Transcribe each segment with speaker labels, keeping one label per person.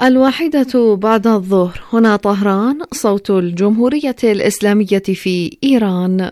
Speaker 1: 1 بعد الظهر، هنا طهران، صوت الجمهورية الإسلامية في إيران.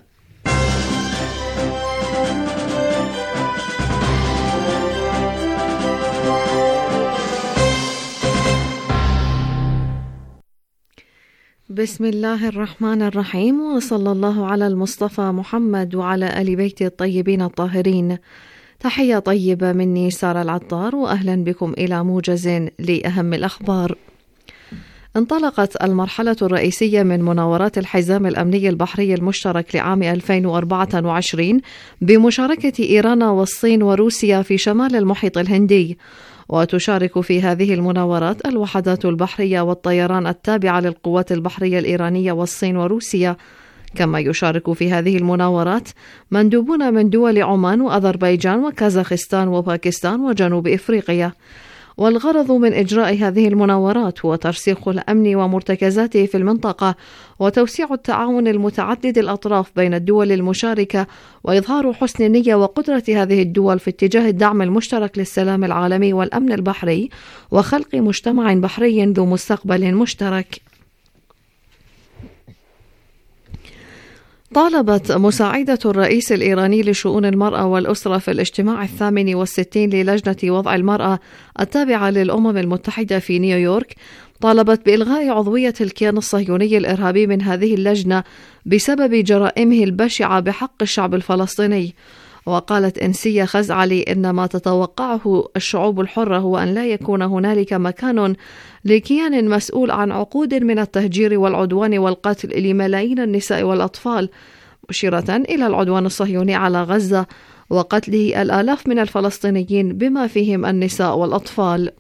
Speaker 1: بسم الله الرحمن الرحيم، وصلى الله على المصطفى محمد وعلى آل بيته الطيبين الطاهرين. تحية طيبة مني سارة العطار، وأهلا بكم إلى موجز لأهم الأخبار. انطلقت المرحلة الرئيسية من مناورات الحزام الأمني البحري المشترك لعام 2024 بمشاركة إيران والصين وروسيا في شمال المحيط الهندي، وتشارك في هذه المناورات الوحدات البحرية والطيران التابعة للقوات البحرية الإيرانية والصين وروسيا، كما يشارك في هذه المناورات مندوبون من دول عمان وأذربيجان وكازاخستان وباكستان وجنوب إفريقيا. والغرض من إجراء هذه المناورات هو ترسيخ الأمن ومرتكزاته في المنطقة، وتوسيع التعاون المتعدد الأطراف بين الدول المشاركة، وإظهار حسن النية وقدرة هذه الدول في اتجاه الدعم المشترك للسلام العالمي والأمن البحري، وخلق مجتمع بحري ذو مستقبل مشترك. طالبت مساعدة الرئيس الإيراني لشؤون المرأة والأسرة في الاجتماع 68 للجنة وضع المرأة التابعة للأمم المتحدة في نيويورك، طالبت بإلغاء عضوية الكيان الصهيوني الإرهابي من هذه اللجنة بسبب جرائمه البشعة بحق الشعب الفلسطيني. وقالت إنسية خزعلي إن ما تتوقعه الشعوب الحرة هو أن لا يكون هنالك مكان لكيان مسؤول عن عقود من التهجير والعدوان والقتل لملايين النساء والأطفال، مشيرة إلى العدوان الصهيوني على غزة وقتله الآلاف من الفلسطينيين بما فيهم النساء والأطفال.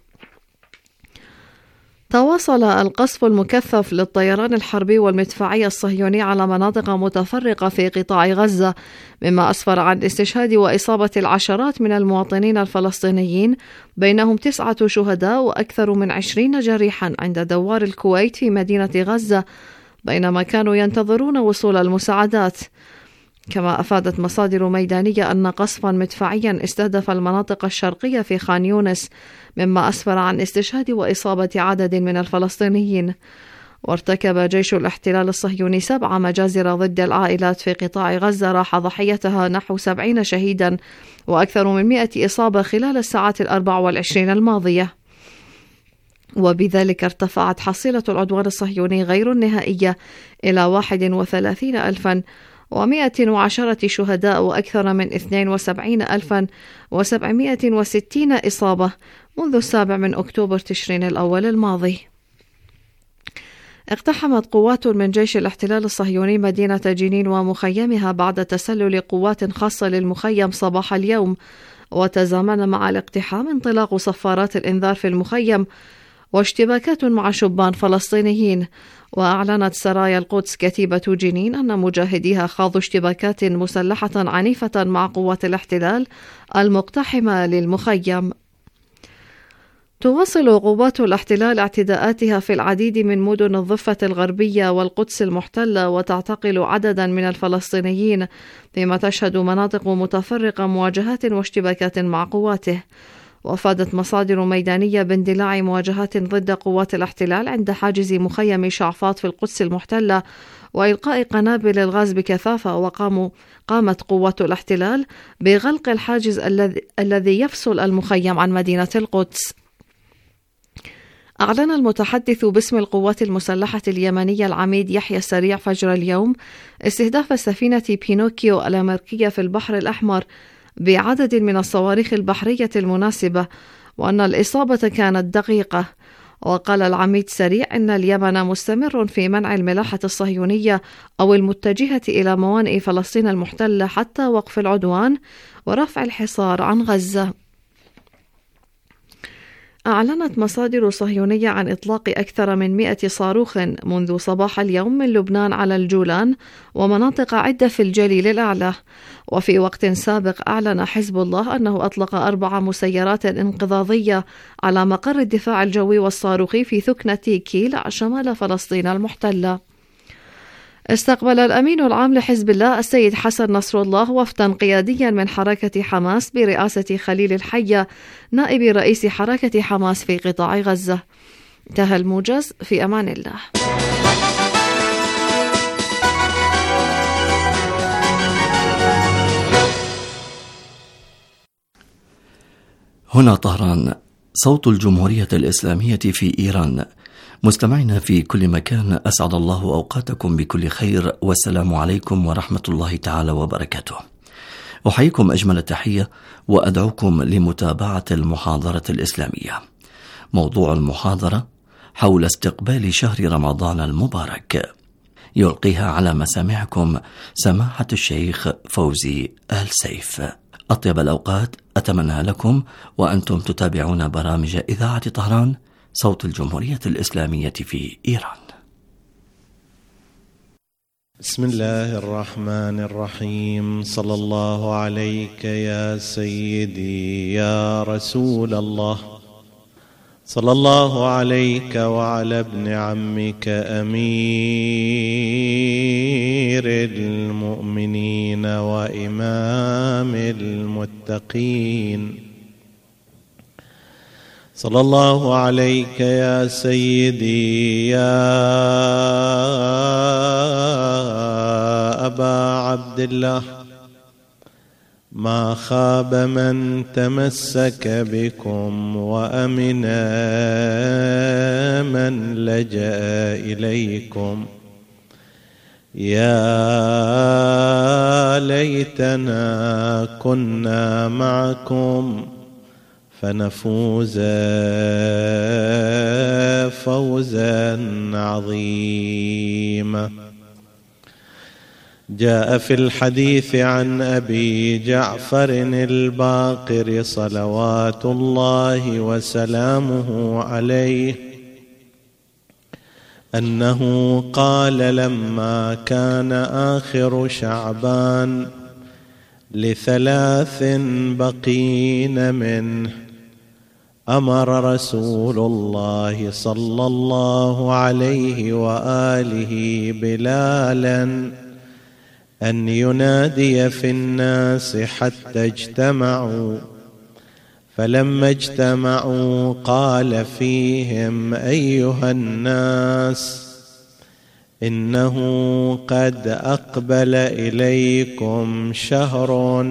Speaker 1: تواصل القصف المكثف للطيران الحربي والمدفعي الصهيوني على مناطق متفرقة في قطاع غزة، مما أسفر عن استشهاد وإصابة العشرات من المواطنين الفلسطينيين، بينهم 9 شهداء وأكثر من 20 جريحا عند دوار الكويت في مدينة غزة بينما كانوا ينتظرون وصول المساعدات. كما أفادت مصادر ميدانية أن قصفا مدفعيا استهدف المناطق الشرقية في خان يونس، مما أسفر عن استشهاد وإصابة عدد من الفلسطينيين. وارتكب جيش الاحتلال الصهيوني 7 مجازر ضد العائلات في قطاع غزة راح ضحيتها نحو 70 شهيدا وأكثر من 100 إصابة خلال الساعات 24 الماضية، وبذلك ارتفعت حصيلة العدوان الصهيوني غير النهائية إلى 31,110 شهداء وأكثر من 72,760 إصابة منذ 7 أكتوبر تشرين الأول الماضي. اقتحمت قوات من جيش الاحتلال الصهيوني مدينة جنين ومخيمها بعد تسلل قوات خاصة للمخيم صباح اليوم، وتزامن مع الاقتحام انطلاق صفارات الإنذار في المخيم واشتباكات مع شبان فلسطينيين. وأعلنت سرايا القدس كتيبة جنين أن مجاهديها خاضوا اشتباكات مسلحة عنيفة مع قوات الاحتلال المقتحمة للمخيم. تواصل قوات الاحتلال اعتداءاتها في العديد من مدن الضفة الغربية والقدس المحتلة، وتعتقل عددا من الفلسطينيين، فيما تشهد مناطق متفرقة مواجهات واشتباكات مع قواته. وأفادت مصادر ميدانية باندلاع مواجهات ضد قوات الاحتلال عند حاجز مخيم شعفاط في القدس المحتلة وإلقاء قنابل الغاز بكثافة، قامت قوات الاحتلال بغلق الحاجز الذي يفصل المخيم عن مدينة القدس. أعلن المتحدث باسم القوات المسلحة اليمنية العميد يحيى السريع فجر اليوم استهداف سفينة بينوكيو الأمريكية في البحر الأحمر بعدد من الصواريخ البحرية المناسبة، وأن الإصابة كانت دقيقة. وقال العميد سريع إن اليمن مستمر في منع الملاحة الصهيونية أو المتجهة إلى موانئ فلسطين المحتلة حتى وقف العدوان ورفع الحصار عن غزة. أعلنت مصادر صهيونية عن إطلاق أكثر من 100 صاروخ منذ صباح اليوم من لبنان على الجولان ومناطق عدة في الجليل الأعلى. وفي وقت سابق أعلن حزب الله أنه أطلق 4 مسيرات انقضاضية على مقر الدفاع الجوي والصاروخي في ثكنة كيل شمال فلسطين المحتلة. استقبل الأمين العام لحزب الله السيد حسن نصر الله وفدا قياديا من حركة حماس برئاسة خليل الحية نائب رئيس حركة حماس في قطاع غزة. انتهى الموجز. في أمان الله.
Speaker 2: هنا طهران، صوت الجمهورية الإسلامية في إيران. مستمعينا في كل مكان، أسعد الله أوقاتكم بكل خير، والسلام عليكم ورحمة الله تعالى وبركاته. أحييكم أجمل التحية وأدعوكم لمتابعة المحاضرة الإسلامية. موضوع المحاضرة حول استقبال شهر رمضان المبارك، يلقيها على مسامعكم سماحة الشيخ فوزي آل سيف. أطيب الأوقات أتمنى لكم وأنتم تتابعون برامج إذاعة طهران، صوت الجمهورية الإسلامية في إيران.
Speaker 3: بسم الله الرحمن الرحيم. صلى الله عليك يا سيدي يا رسول الله، صلى الله عليك وعلى ابن عمك أمير المؤمنين وإمام المتقين. صلى الله عليك يا سيدي يا أبا عبد الله، ما خاب من تمسك بكم وأمن من لجأ إليكم. يا ليتنا كنا معكم فنفوز فوزا عظيما. جاء في الحديث عن أبي جعفر الباقر صلوات الله وسلامه عليه أنه قال لما كان آخر شعبان ل3 بقين منه، أمر رسول الله صلى الله عليه وآله بلالا أن ينادي في الناس حتى اجتمعوا. فلما اجتمعوا قال فيهم: أيها الناس، إنه قد أقبل إليكم شهر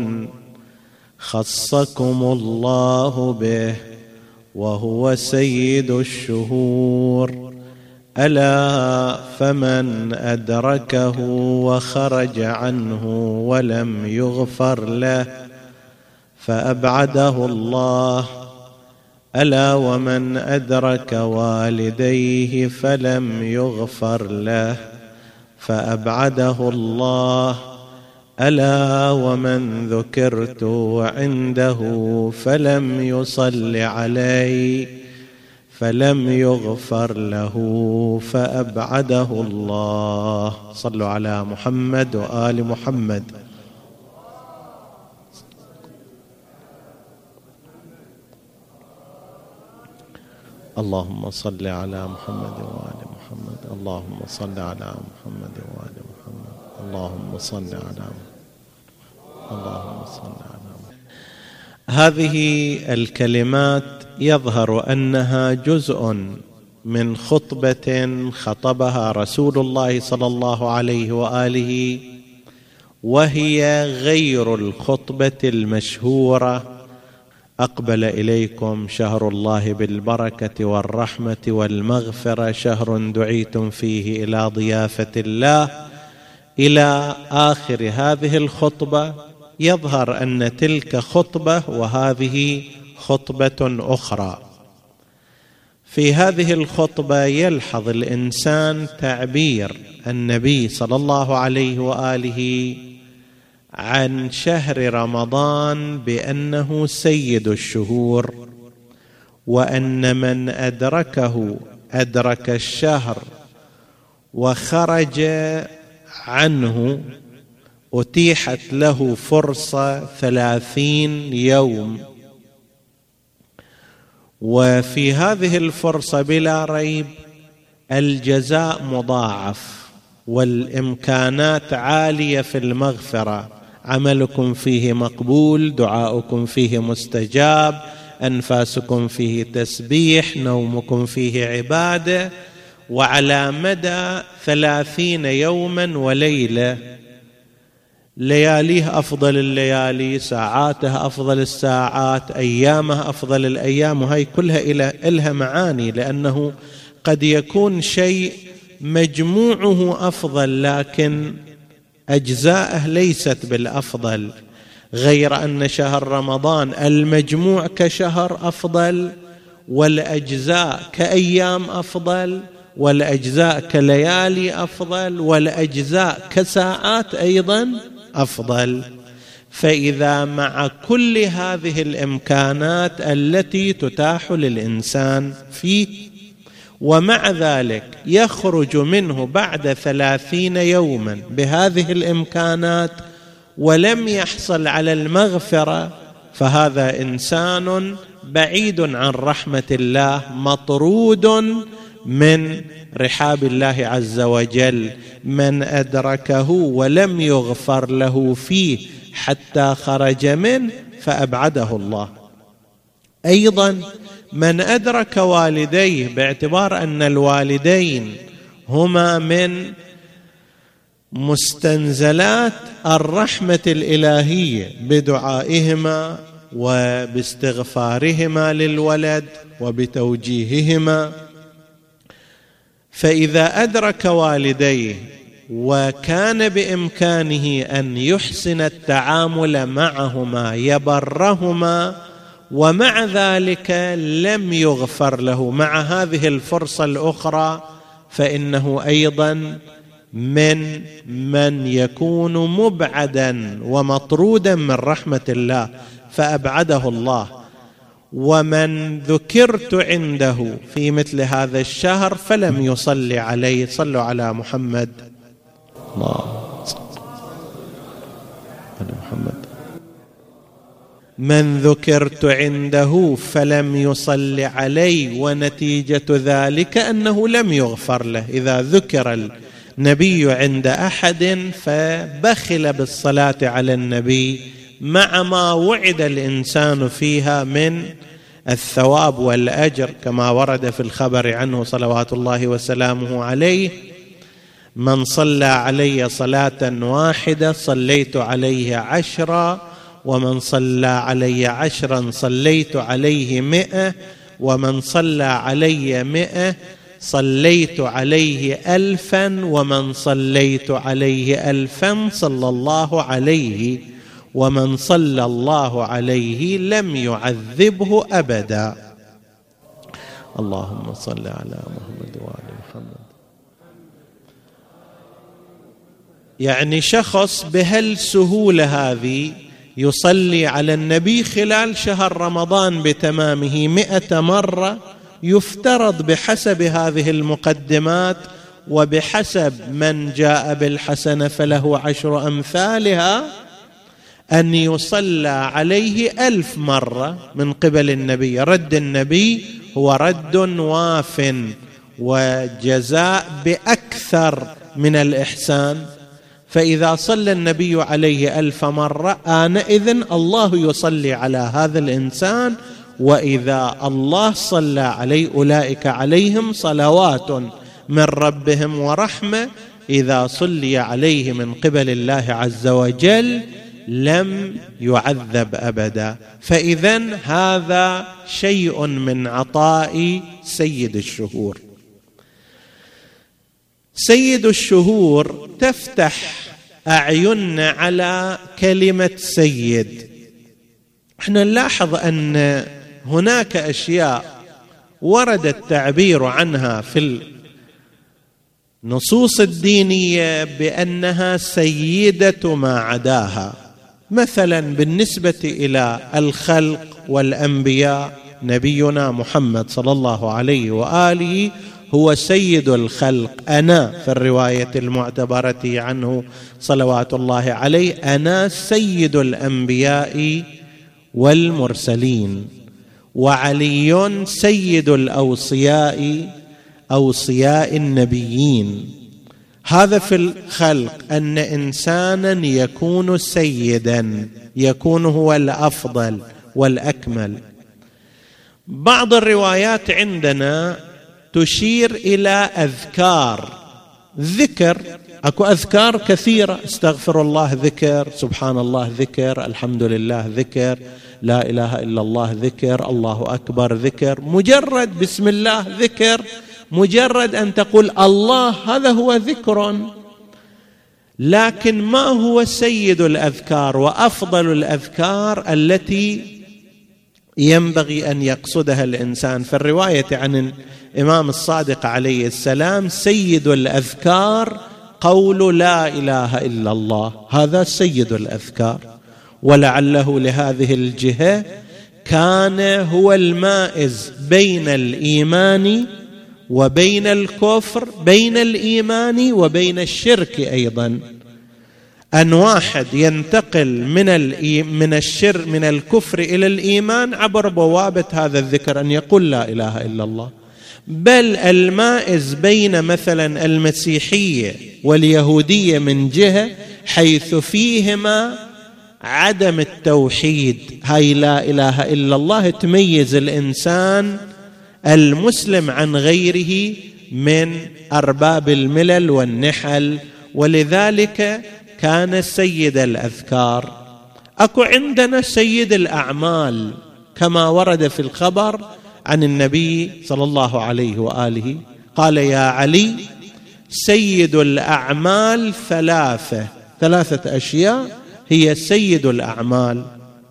Speaker 3: خصكم الله به، وهو سيد الشهور، ألا فمن أدركه وخرج عنه ولم يغفر له فأبعده الله، ألا ومن أدرك والديه فلم يغفر له فأبعده الله، ألا ومن ذكرت عنده فلم يصل علي فلم يغفر له فأبعده الله. صلوا على محمد وآل محمد. اللهم صل على محمد وآل محمد. اللهم صل على محمد وآل محمد. اللهم صل على محمد. اللهم صل على محمد. هذه الكلمات يظهر أنها جزء من خطبة خطبها رسول الله صلى الله عليه وآله، وهي غير الخطبة المشهورة: أقبل إليكم شهر الله بالبركة والرحمة والمغفرة، شهر دعيتم فيه إلى ضيافة الله، إلى آخر هذه الخطبة. يظهر أن تلك خطبة وهذه خطبة أخرى. في هذه الخطبة يلحظ الإنسان تعبير النبي صلى الله عليه وآله عن شهر رمضان بأنه سيد الشهور، وأن من أدركه أدرك الشهر وخرج عنه أتيحت له فرصة 30 يوم، وفي هذه الفرصة بلا ريب الجزاء مضاعف والإمكانات عالية في المغفرة. عملكم فيه مقبول، دعاؤكم فيه مستجاب، أنفاسكم فيه تسبيح، نومكم فيه عبادة. وعلى مدى 30 يوما وليلة، لياليه أفضل الليالي، ساعاته أفضل الساعات، أيامه أفضل الأيام، وهي كلها إلها معاني، لأنه قد يكون شيء مجموعه أفضل لكن أجزاءه ليست بالأفضل، غير أن شهر رمضان المجموع كشهر أفضل، والأجزاء كأيام أفضل، والأجزاء كليالي أفضل، والأجزاء كساعات أيضا أفضل. فإذا مع كل هذه الإمكانات التي تتاح للإنسان فيه، ومع ذلك يخرج منه بعد 30 يوما بهذه الإمكانات ولم يحصل على المغفرة، فهذا إنسان بعيد عن رحمة الله، مطرود من رحاب الله عز وجل. من أدركه ولم يغفر له فيه حتى خرج منه فأبعده الله. أيضا من أدرك والديه، باعتبار أن الوالدين هما من مستنزلات الرحمة الإلهية بدعائهما وباستغفارهما للولد وبتوجيههما، فإذا أدرك والديه وكان بإمكانه أن يحسن التعامل معهما، يبرهما، ومع ذلك لم يغفر له مع هذه الفرصة الأخرى، فإنه أيضا من يكون مبعدا ومطرودا من رحمة الله فأبعده الله. ومن ذكرت عنده في مثل هذا الشهر فلم يصلي عليه، صلوا على محمد، من ذكرت عنده فلم يصلي عليه، ونتيجة ذلك أنه لم يغفر له. إذا ذكر النبي عند أحد فبخل بالصلاة على النبي مع ما وعد الإنسان فيها من الثواب والأجر، كما ورد في الخبر عنه صلوات الله وسلامه عليه: من صلى علي صلاة واحدة صليت عليه 10، ومن صلى علي 10 صليت عليه 100، ومن صلى علي 100 صليت عليه 1000، ومن صليت عليه 1000 صلى الله عليه، ومن صلى الله عليه لم يعذبه أبدا. اللهم صل على محمد وآل محمد. يعني شخص بهالسهولة هذه يصلي على النبي خلال شهر رمضان بتمامه 100 مرة، يفترض بحسب هذه المقدمات وبحسب من جاء بالحسنة فله 10 أمثالها أن يصلى عليه 1000 مرة من قبل النبي. رد النبي هو رد واف وجزاء بأكثر من الإحسان. فإذا صلى النبي عليه 1000 مرة آنئذ الله يصلي على هذا الإنسان، وإذا الله صلى عليه أولئك عليهم صلوات من ربهم ورحمة، إذا صلي عليه من قبل الله عز وجل لم يعذب أبدا. فإذن هذا شيء من عطاء سيد الشهور. سيد الشهور تفتح أعيننا على كلمة سيد. احنا نلاحظ أن هناك أشياء ورد التعبير عنها في النصوص الدينية بأنها سيدة ما عداها. مثلا بالنسبة إلى الخلق والأنبياء، نبينا محمد صلى الله عليه وآله هو سيد الخلق. أنا في الرواية المعتبرة عنه صلوات الله عليه أنا سيد الأنبياء والمرسلين، وعلي سيد الأوصياء أوصياء النبيين. هذا في الخلق، أن إنسانا يكون سيدا، يكون هو الأفضل والأكمل. بعض الروايات عندنا تشير إلى أذكار ذكر. أكو أذكار كثيرة، استغفر الله ذكر، سبحان الله ذكر، الحمد لله ذكر، لا إله إلا الله ذكر، الله أكبر ذكر، مجرد بسم الله ذكر، مجرد أن تقول الله هذا هو ذكر. لكن ما هو سيد الأذكار وأفضل الأذكار التي ينبغي أن يقصدها الإنسان؟ في الرواية عن الإمام الصادق عليه السلام سيد الأذكار قول لا إله إلا الله، هذا سيد الأذكار. ولعله لهذه الجهة كان هو المائز بين الإيمان وبين الكفر، بين الإيمان وبين الشرك أيضا. أن واحد ينتقل من الكفر إلى الإيمان عبر بوابة هذا الذكر، أن يقول لا إله إلا الله. بل المائز بين مثلا المسيحية واليهودية من جهة، حيث فيهما عدم التوحيد، هاي لا إله إلا الله تميز الإنسان المسلم عن غيره من أرباب الملل والنحل، ولذلك كان سيد الأذكار. أكو عندنا سيد الأعمال كما ورد في الخبر عن النبي صلى الله عليه وآله، قال يا علي سيد الأعمال ثلاثة أشياء هي سيد الأعمال: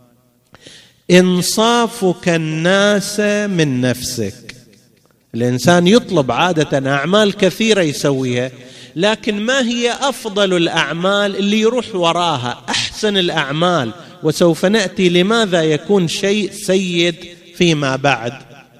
Speaker 3: إنصافك الناس من نفسك. الإنسان يطلب عادة أعمال كثيرة يسويها، لكن ما هي أفضل الأعمال اللي يروح وراها؟ أحسن الأعمال. وسوف نأتي لماذا يكون شيء سيد فيما بعد.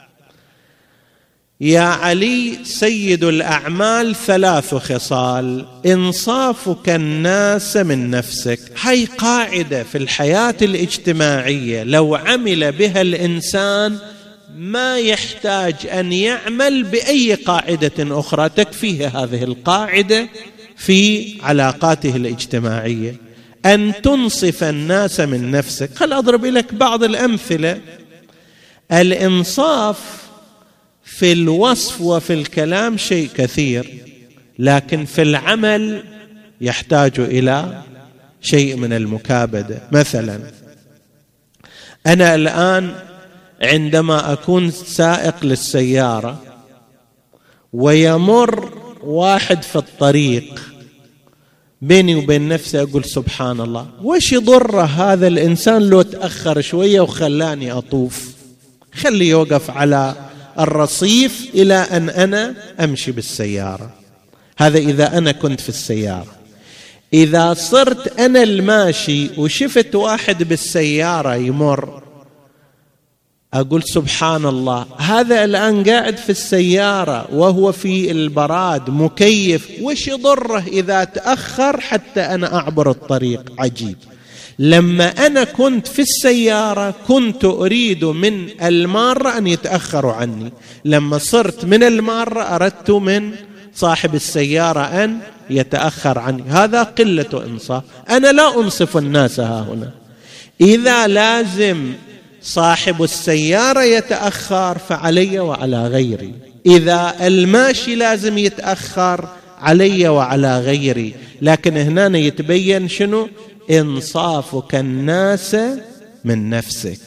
Speaker 3: يا علي سيد الأعمال 3 خصال: إنصافك الناس من نفسك. هاي قاعدة في الحياة الاجتماعية لو عمل بها الإنسان ما يحتاج أن يعمل بأي قاعدة أخرى، تكفيه هذه القاعدة في علاقاته الاجتماعية، أن تنصف الناس من نفسك. خل أضرب لك بعض الأمثلة. الإنصاف في الوصف وفي الكلام شيء كثير، لكن في العمل يحتاج إلى شيء من المكابدة. مثلا أنا الآن عندما أكون سائق للسيارة ويمر واحد في الطريق، بيني وبين نفسي أقول سبحان الله، وش يضر هذا الإنسان لو تأخر شوية وخلاني أطوف، خلي يوقف على الرصيف إلى أن أنا أمشي بالسيارة. هذا إذا أنا كنت في السيارة. إذا صرت أنا الماشي وشفت واحد بالسيارة يمر، أقول سبحان الله، هذا الآن قاعد في السيارة وهو في البراد مكيف، وش يضره إذا تأخر حتى أنا أعبر الطريق؟ عجيب. لما أنا كنت في السيارة كنت أريد من المارة أن يتأخروا عني، لما صرت من المارة أردت من صاحب السيارة أن يتأخر عني. هذا قلة إنصاف. أنا لا أنصف الناس ها هنا. إذا لازم صاحب السيارة يتأخر فعلي وعلى غيري، إذا الماشي لازم يتأخر علي وعلى غيري. لكن هنا يتبين شنو؟ إنصافك الناس من نفسك.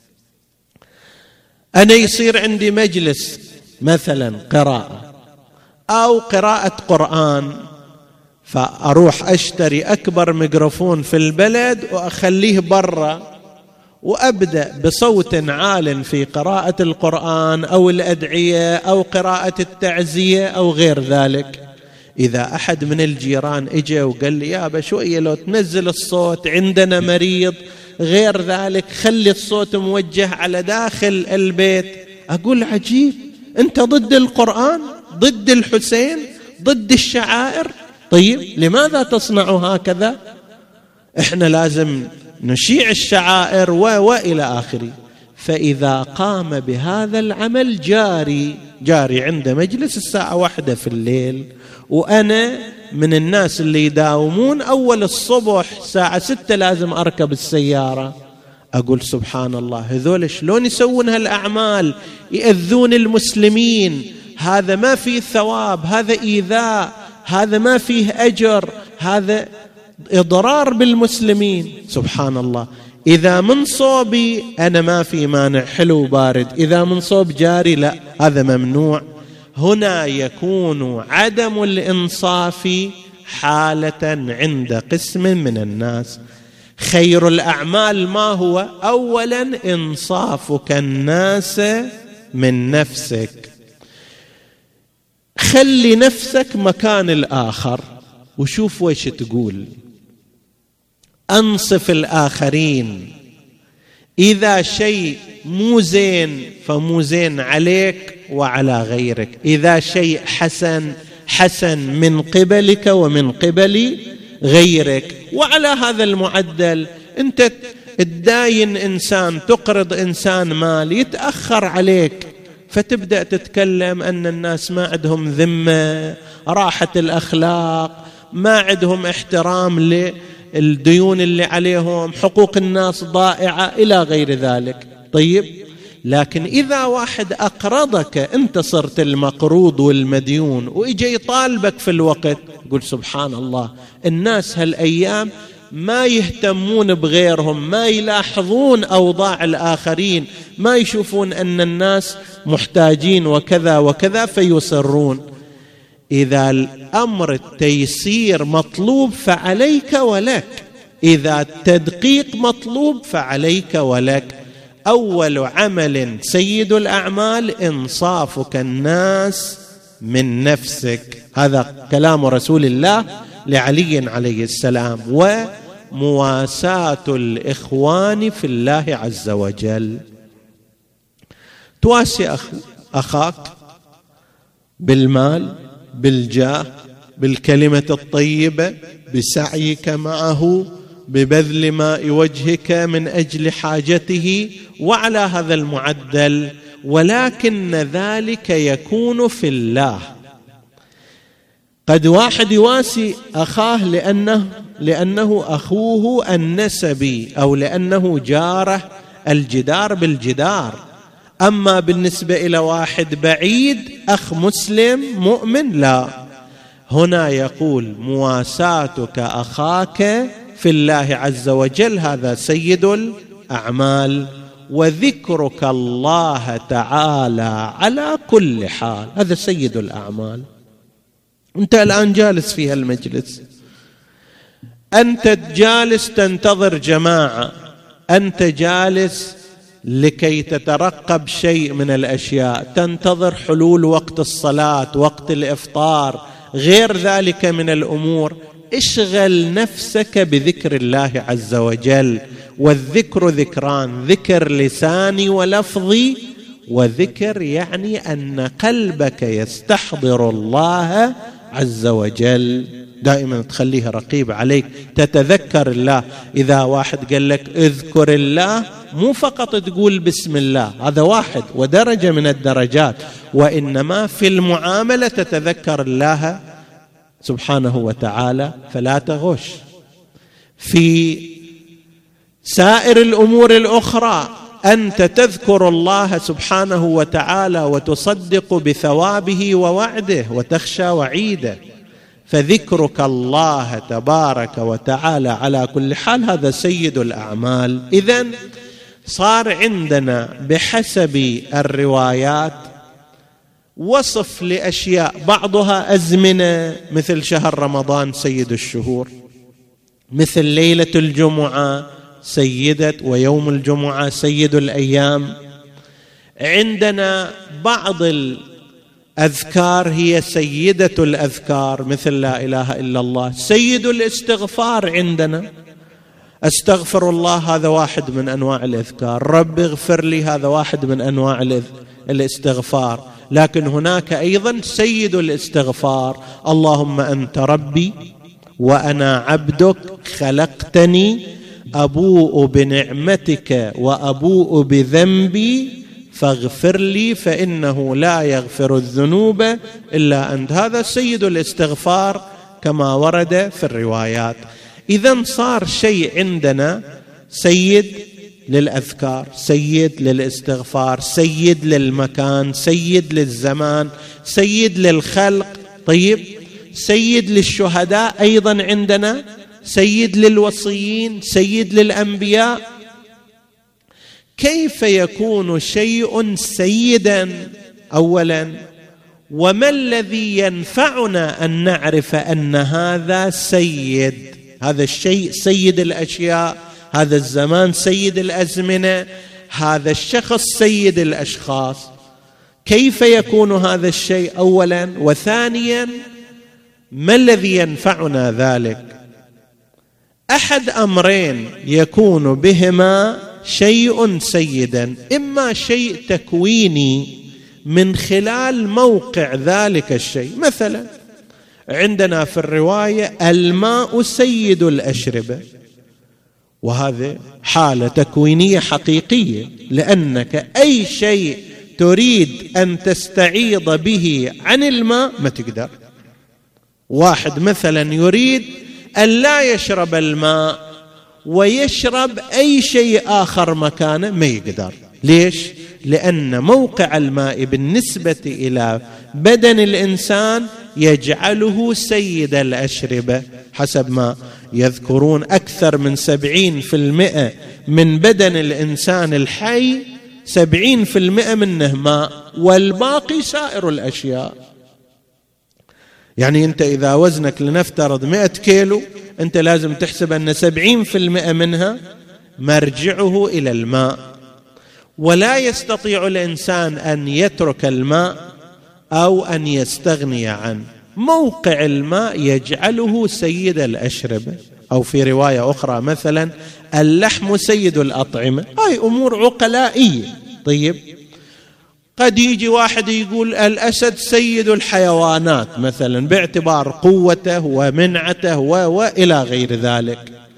Speaker 3: أنا يصير عندي مجلس مثلا قراءة أو قراءة قرآن، فأروح أشتري أكبر ميكروفون في البلد وأخليه برا وأبدأ بصوت عال في قراءة القرآن أو الأدعية أو قراءة التعزية أو غير ذلك. إذا أحد من الجيران إجا وقال لي يابا شوية لو تنزل الصوت، عندنا مريض، غير ذلك خلي الصوت موجه على داخل البيت، أقول عجيب، أنت ضد القرآن، ضد الحسين، ضد الشعائر؟ طيب لماذا تصنع هكذا؟ إحنا لازم نشيع الشعائر وإلى آخره. فإذا قام بهذا العمل جاري عنده مجلس الساعة 1 في الليل، وأنا من الناس اللي يداومون أول الصبح الساعة 6 لازم أركب السيارة، أقول سبحان الله، هذول شلون يسوون هالأعمال، يأذون المسلمين، هذا ما فيه ثواب، هذا إيذاء، هذا ما فيه أجر، هذا إضرار بالمسلمين. سبحان الله، إذا من صوبي أنا ما في مانع، حلو بارد، إذا من صوب جاري لا، هذا ممنوع. هنا يكون عدم الإنصاف حالة عند قسم من الناس. خير الأعمال ما هو؟ أولا إنصافك الناس من نفسك، خلي نفسك مكان الآخر وشوف ويش تقول، أنصف الآخرين، إذا شيء مو زين فمو زين عليك وعلى غيرك، إذا شيء حسن من قبلك ومن قبل غيرك. وعلى هذا المعدل أنت تداين إنسان، تقرض إنسان مال يتأخر عليك، فتبدأ تتكلم أن الناس ما عندهم ذمة، راحة الأخلاق، ما عندهم احترام للديون اللي عليهم، حقوق الناس ضائعة إلى غير ذلك. طيب، لكن إذا واحد أقرضك، أنت صرت المقروض والمديون، وإجي يطالبك في الوقت، قل سبحان الله، الناس هالأيام ما يهتمون بغيرهم، ما يلاحظون أوضاع الآخرين، ما يشوفون أن الناس محتاجين وكذا وكذا فيصرون. إذا الأمر التيسير مطلوب فعليك ولك، إذا التدقيق مطلوب فعليك ولك. أول عمل سيد الأعمال إنصافك الناس من نفسك، هذا كلام رسول الله لعلي عليه السلام، ومواساة الإخوان في الله عز وجل. تواسي أخاك بالمال، بالجاه، بالكلمة الطيبة، بسعيك معه، ببذل ماء وجهك من أجل حاجته، وعلى هذا المعدل. ولكن ذلك يكون في الله. قد واحد يواسي أخاه لأنه أخوه النسبي، أو لأنه جاره الجدار بالجدار. أما بالنسبة إلى واحد بعيد، أخ مسلم مؤمن، لا. هنا يقول مواساتك أخاك في الله عز وجل، هذا سيد الأعمال. وذكرك الله تعالى على كل حال، هذا سيد الأعمال. أنت الآن جالس في هالمجلس، أنت جالس تنتظر جماعة، أنت جالس لكي تترقب شيء من الأشياء، تنتظر حلول وقت الصلاة، وقت الإفطار، غير ذلك من الأمور. اشغل نفسك بذكر الله عز وجل. والذكر ذكران، ذكر لساني ولفظي، وذكر يعني أن قلبك يستحضر الله عز وجل، دائما تخليه رقيب عليك، تتذكر الله. إذا واحد قال لك اذكر الله، مو فقط تقول بسم الله، هذا واحد ودرجة من الدرجات، وإنما في المعاملة تتذكر الله سبحانه وتعالى فلا تغش. في سائر الأمور الأخرى أنت تذكر الله سبحانه وتعالى وتصدق بثوابه ووعده وتخشى وعيده. فذكرك الله تبارك وتعالى على كل حال، هذا سيد الأعمال. إذن صار عندنا بحسب الروايات وصف لأشياء، بعضها أزمنة، مثل شهر رمضان سيد الشهور، مثل ليلة الجمعة سيدة، ويوم الجمعة سيد الأيام. عندنا بعض الأذكار هي سيدة الأذكار، مثل لا إله إلا الله. سيد الاستغفار عندنا، أستغفر الله، هذا واحد من أنواع الأذكار. رب اغفر لي، هذا واحد من أنواع الاستغفار. لكن هناك أيضا سيد الاستغفار، اللهم أنت ربي وأنا عبدك خلقتني، أبوء بنعمتك وأبوء بذنبي فاغفر لي فإنه لا يغفر الذنوب إلا أنت. هذا سيد الاستغفار كما ورد في الروايات. إذن صار شيء عندنا سيد للأذكار، سيد للاستغفار، سيد للمكان، سيد للزمان، سيد للخلق. طيب سيد للشهداء أيضا عندنا، سيد للوصيين، سيد للأنبياء. كيف يكون شيء سيدا أولا؟ وما الذي ينفعنا أن نعرف أن هذا سيد؟ هذا الشيء سيد الأشياء، هذا الزمان سيد الأزمنة، هذا الشخص سيد الأشخاص. كيف يكون هذا الشيء أولا؟ وثانيا ما الذي ينفعنا ذلك؟ أحد أمرين يكون بهما شيء سيدا، إما شيء تكويني من خلال موقع ذلك الشيء. مثلا عندنا في الرواية الماء سيد الأشربة، وهذه حالة تكوينية حقيقية، لأنك أي شيء تريد أن تستعيض به عن الماء ما تقدر. واحد مثلا يريد أن لا يشرب الماء ويشرب أي شيء آخر مكانه ما يقدر. ليش؟ لأن موقع الماء بالنسبة إلى بدن الإنسان يجعله سيد الأشربة. حسب ما يذكرون أكثر من 70% من بدن الإنسان الحي 70% منه ماء، والباقي سائر الأشياء. يعني أنت إذا وزنك لنفترض 100 كيلو، أنت لازم تحسب أن 70% منها مرجعه إلى الماء. ولا يستطيع الإنسان أن يترك الماء أو أن يستغني عنه. موقع الماء يجعله سيد الأشربة. أو في رواية أخرى مثلا اللحم سيد الأطعمة. هاي أمور عقلائية. طيب قد يجي واحد يقول الأسد سيد الحيوانات مثلا باعتبار قوته ومنعته وإلى غير ذلك.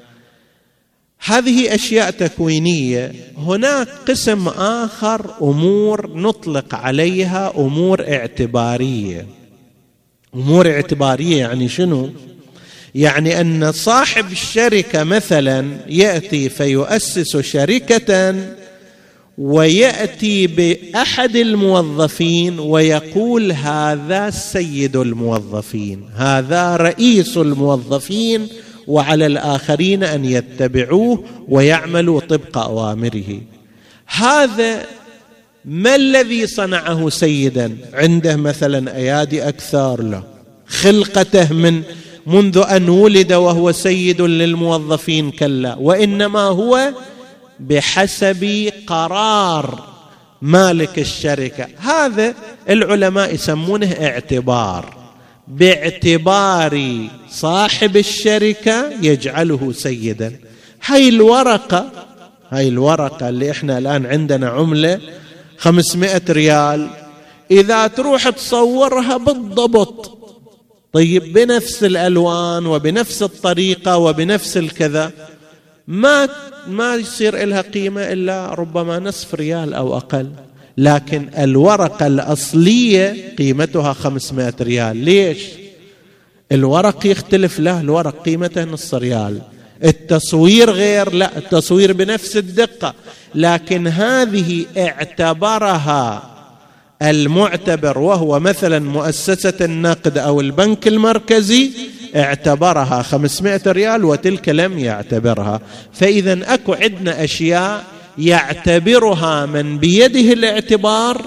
Speaker 3: هذه أشياء تكوينية. هناك قسم آخر أمور نطلق عليها أمور اعتبارية. أمور اعتبارية يعني شنو؟ يعني أن صاحب الشركة مثلا يأتي فيؤسس شركة ويأتي بأحد الموظفين ويقول هذا سيد الموظفين، هذا رئيس الموظفين، وعلى الآخرين أن يتبعوه ويعملوا طبق أوامره. هذا ما الذي صنعه سيدا؟ عنده مثلا أيادي أكثر له، خلقته منذ أن ولد وهو سيد للموظفين كلا، وإنما هو بحسب قرار مالك الشركة. هذا العلماء يسمونه اعتبار. باعتبار صاحب الشركة يجعله سيدا. هاي الورقة اللي احنا الآن عندنا عملة 500 ريال، إذا تروح تصورها بالضبط، طيب بنفس الألوان وبنفس الطريقة وبنفس الكذا، ما يصير لها قيمة إلا ربما نصف ريال أو أقل. لكن الورقة الأصلية قيمتها 500 ريال. ليش؟ الورق يختلف له، الورق قيمته نصف ريال، التصوير غير، لا التصوير بنفس الدقة. لكن هذه اعتبرها المعتبر وهو مثلا مؤسسة النقد أو البنك المركزي، اعتبرها 500 ريال وتلك لم يعتبرها. فإذا أكو عندنا أشياء يعتبرها من بيده الاعتبار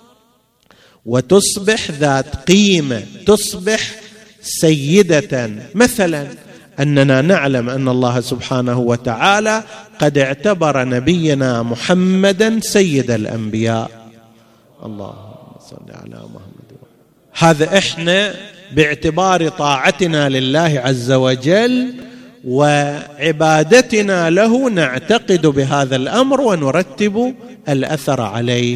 Speaker 3: وتصبح ذات قيمة، تصبح سيدة. مثلا أننا نعلم أن الله سبحانه وتعالى قد اعتبر نبينا محمدا سيد الأنبياء. اللهم صل على محمد. هذا إحنا باعتبار طاعتنا لله عز وجل وعبادتنا له نعتقد بهذا الأمر ونرتب الأثر عليه.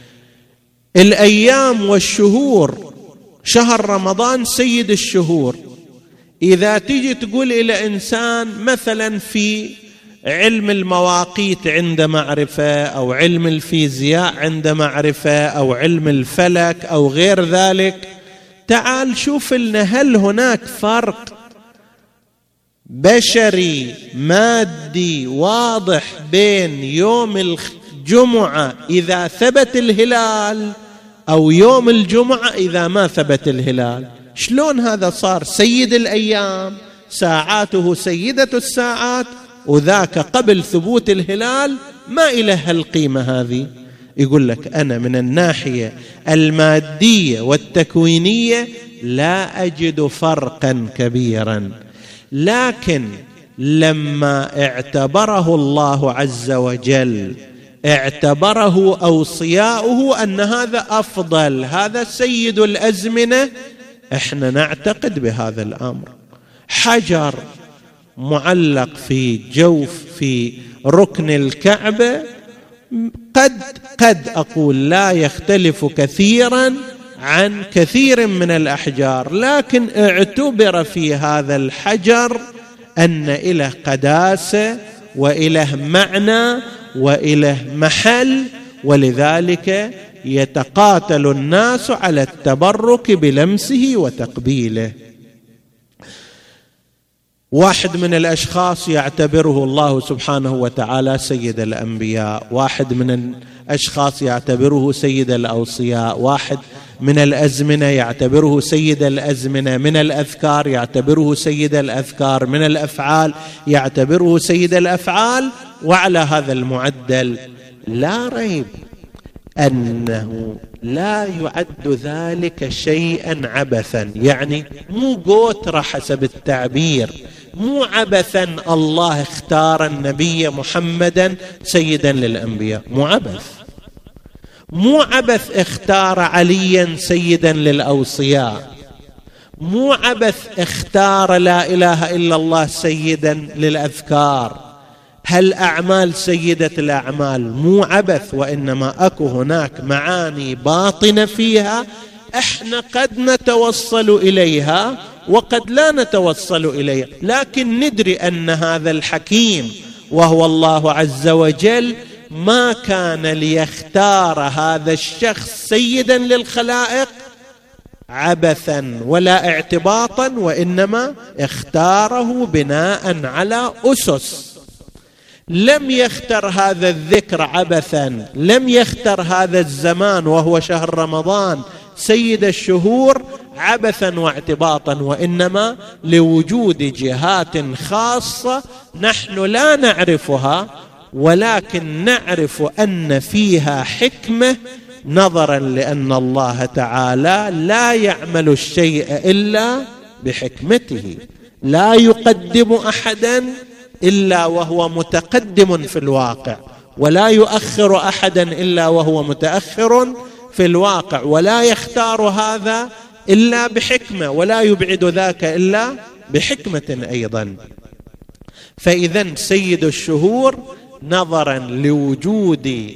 Speaker 3: الأيام والشهور، شهر رمضان سيد الشهور. إذا تيجي تقول إلى إنسان مثلا في علم المواقيت عنده معرفة، أو علم الفيزياء عنده معرفة، أو علم الفلك أو غير ذلك، تعال شوف لنا هل هناك فرق بشري مادي واضح بين يوم الجمعة إذا ثبت الهلال أو يوم الجمعة إذا ما ثبت الهلال. شلون هذا صار سيد الأيام، ساعاته سيدة الساعات، وذاك قبل ثبوت الهلال ما إله القيمة هذه؟ يقول لك أنا من الناحية المادية والتكوينية لا أجد فرقا كبيرا، لكن لما اعتبره الله عز وجل، اعتبره أوصياؤه أن هذا أفضل، هذا سيد الأزمنة، احنا نعتقد بهذا الأمر. حجر معلق في ركن الكعبة قد أقول لا يختلف كثيرا عن كثير من الأحجار، لكن اعتبر في هذا الحجر أن إله قداسة وإله معنى وإله محل، ولذلك يتقاتل الناس على التبرك بلمسه وتقبيله. واحد من الأشخاص يعتبره الله سبحانه وتعالى سيد الأنبياء، واحد من الأشخاص يعتبره سيد الأوصياء، واحد من الأزمنة يعتبره سيد الأزمنة، من الأذكار يعتبره سيد الأذكار، من الأفعال يعتبره سيد الأفعال. وعلى هذا المعدل لا ريب أنه لا يعد ذلك شيئا عبثا، يعني مو قوترة حسب التعبير، مو عبثا الله اختار النبي محمدا سيدا للأنبياء، مو عبث، مو عبث اختار عليا سيدا للأوصياء، مو عبث اختار لا إله إلا الله سيدا للأذكار. هالأعمال سيدة الأعمال مو عبث، وإنما أكو هناك معاني باطنة فيها احنا قد نتوصل إليها وقد لا نتوصل إليها، لكن ندري أن هذا الحكيم وهو الله عز وجل ما كان ليختار هذا الشخص سيدا للخلائق عبثا ولا اعتباطا، وإنما اختاره بناء على أسس. لم يختر هذا الذكر عبثا، لم يختر هذا الزمان وهو شهر رمضان سيد الشهور عبثا واعتباطا، وإنما لوجود جهات خاصة نحن لا نعرفها، ولكن نعرف أن فيها حكمة، نظرا لأن الله تعالى لا يعمل الشيء إلا بحكمته، لا يقدم أحدا إلا وهو متقدم في الواقع، ولا يؤخر أحدا إلا وهو متأخر في الواقع، ولا يختار هذا إلا بحكمة، ولا يبعد ذاك إلا بحكمة أيضا. فإذا سيد الشهور نظرا لوجود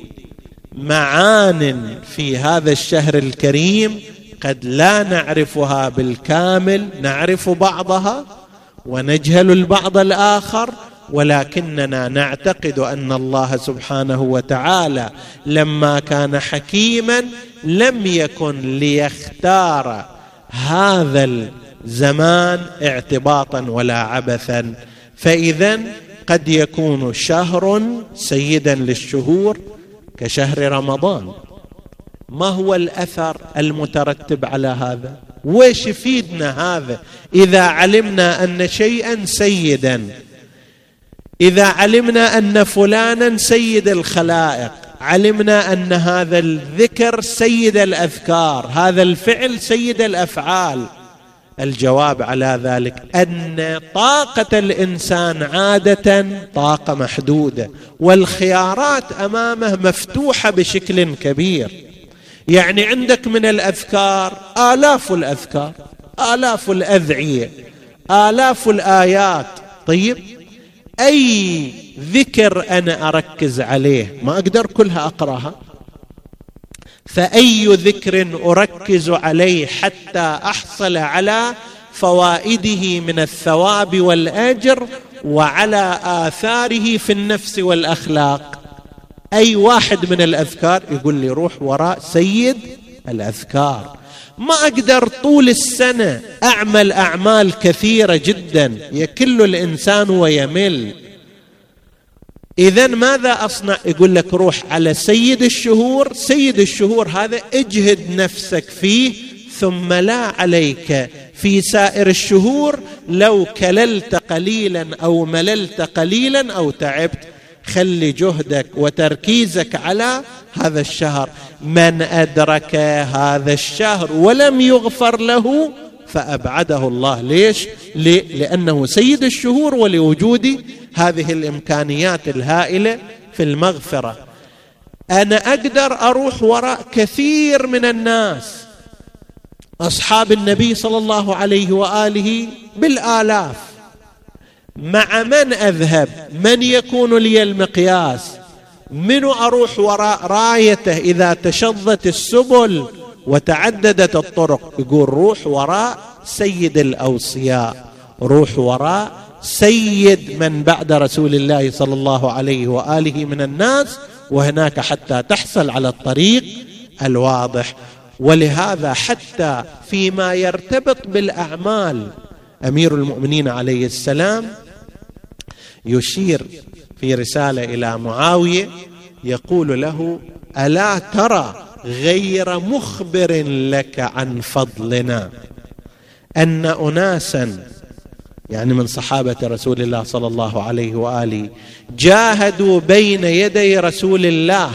Speaker 3: معان في هذا الشهر الكريم قد لا نعرفها بالكامل، نعرف بعضها ونجهل البعض الآخر، ولكننا نعتقد أن الله سبحانه وتعالى لما كان حكيما لم يكن ليختار هذا الزمان اعتباطا ولا عبثا. فإذا قد يكون شهر سيدا للشهور كشهر رمضان. ما هو الأثر المترتب على هذا؟ ويش يفيدنا هذا إذا علمنا أن شيئا سيدا، إذا علمنا أن فلانا سيد الخلائق، علمنا أن هذا الذكر سيد الأذكار، هذا الفعل سيد الأفعال؟ الجواب على ذلك أن طاقة الإنسان عادة طاقة محدودة، والخيارات أمامه مفتوحة بشكل كبير. يعني عندك من الأذكار آلاف الأذكار، آلاف الأذعية، آلاف الآيات. طيب أي ذكر أنا أركز عليه؟ ما أقدر كلها أقرأها، فأي ذكر أركز عليه حتى أحصل على فوائده من الثواب والأجر وعلى آثاره في النفس والأخلاق؟ أي واحد من الأذكار؟ يقول لي روح وراء سيد الأذكار. ما أقدر طول السنة أعمل أعمال كثيرة جدا، يكل الإنسان ويمل. إذن ماذا أصنع؟ يقول لك روح على سيد الشهور. سيد الشهور هذا اجهد نفسك فيه، ثم لا عليك في سائر الشهور لو كللت قليلا أو مللت قليلا أو تعبت، خلي جهدك وتركيزك على هذا الشهر. من أدرك هذا الشهر ولم يغفر له فأبعده الله. ليش؟ لأنه سيد الشهور ولوجود هذه الإمكانيات الهائلة في المغفرة. أنا أقدر أروح وراء كثير من الناس، أصحاب النبي صلى الله عليه وآله بالآلاف. مع من أذهب؟ من يكون لي المقياس؟ من أروح وراء رايته إذا تشظت السبل وتعددت الطرق؟ يقول روح وراء سيد الأوصياء، روح وراء سيد من بعد رسول الله صلى الله عليه وآله من الناس، وهناك حتى تحصل على الطريق الواضح. ولهذا حتى فيما يرتبط بالأعمال أمير المؤمنين عليه السلام يشير في رسالة إلى معاوية، يقول له: ألا ترى غير مخبر لك عن فضلنا أن أناسا، يعني من صحابة رسول الله صلى الله عليه وآله، جاهدوا بين يدي رسول الله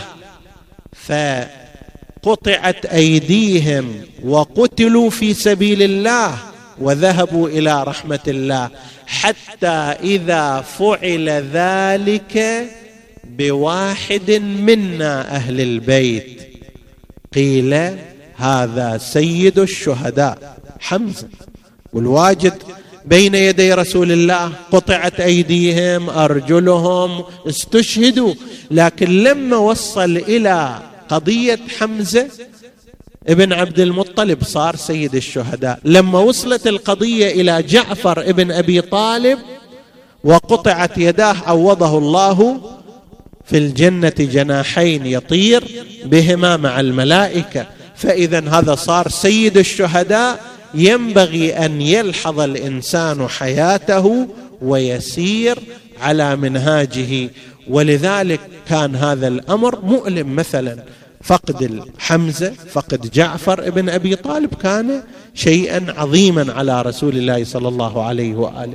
Speaker 3: فقطعت أيديهم وقتلوا في سبيل الله وذهبوا إلى رحمة الله، حتى إذا فعل ذلك بواحد منا أهل البيت قيل هذا سيد الشهداء حمزة. والواجد بين يدي رسول الله قطعت أيديهم أرجلهم استشهدوا، لكن لما وصل إلى قضية حمزة ابن عبد المطلب صار سيد الشهداء. لما وصلت القضية إلى جعفر ابن أبي طالب وقطعت يداه عوضه الله في الجنة جناحين يطير بهما مع الملائكة. فإذا هذا صار سيد الشهداء. ينبغي أن يلحظ الإنسان حياته ويسير على منهاجه. ولذلك كان هذا الأمر مؤلم، مثلا فقد حمزة، فقد جعفر ابن أبي طالب كان شيئا عظيما على رسول الله صلى الله عليه وآله.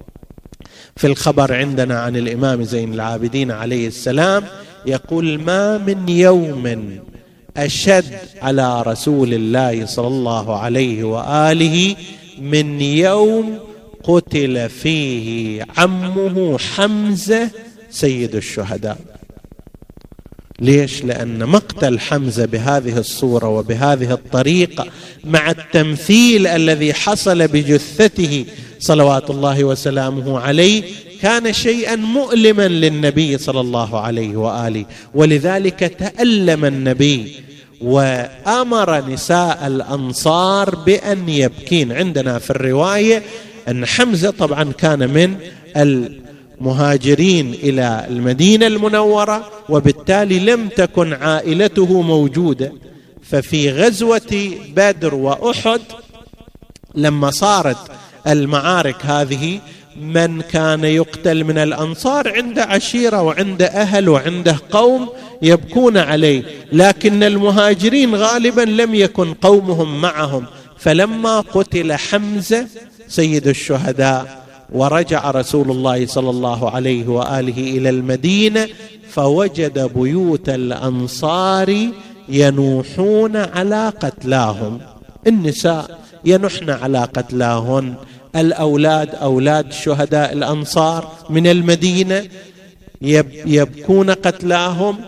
Speaker 3: في الخبر عندنا عن الإمام زين العابدين عليه السلام يقول: ما من يوم أشد على رسول الله صلى الله عليه وآله من يوم قتل فيه عمه حمزة سيد الشهداء. ليش؟ لأن مقتل حمزة بهذه الصورة وبهذه الطريقة مع التمثيل الذي حصل بجثته صلوات الله وسلامه عليه كان شيئا مؤلما للنبي صلى الله عليه وآله. ولذلك تألم النبي وأمر نساء الأنصار بأن يبكين. عندنا في الرواية أن حمزة طبعا كان من المهاجرين إلى المدينة المنورة، وبالتالي لم تكن عائلته موجودة. ففي غزوة بدر وأحد لما صارت المعارك هذه، من كان يقتل من الأنصار عنده عشيرة وعنده أهل وعنده قوم يبكون عليه، لكن المهاجرين غالبا لم يكن قومهم معهم. فلما قتل حمزة سيد الشهداء ورجع رسول الله صلى الله عليه وآله إلى المدينة، فوجد بيوت الأنصار ينوحون على قتلاهم، النساء ينحن على قتلاهن، الأولاد أولاد شهداء الأنصار من المدينة يبكون قتلاهم.